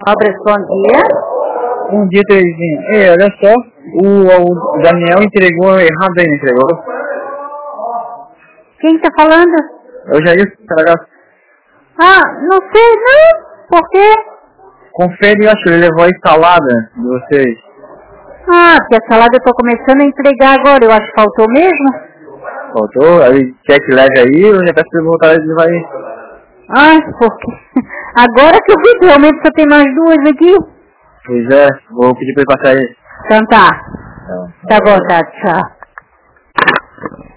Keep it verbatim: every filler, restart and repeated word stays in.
Obras, bom dia. Bom dia, Terezinha. Ei, olha só, o, o Daniel entregou errado aí, não entregou? Quem tá falando? É o Jair, Saragasso. Ah, não sei, não. Por quê? Confere, eu acho, ele levou a salada de vocês. Ah, porque a salada eu tô começando a entregar agora. Eu acho que faltou mesmo. Faltou? Aí quer que leve aí, eu já peço perguntar, ele vai... Ah, porque... Agora que eu vi, realmente só tem mais duas aqui. Pois é, vou pedir pra ele passar aí. Então tá. Então, Tá bom, tá, tchau.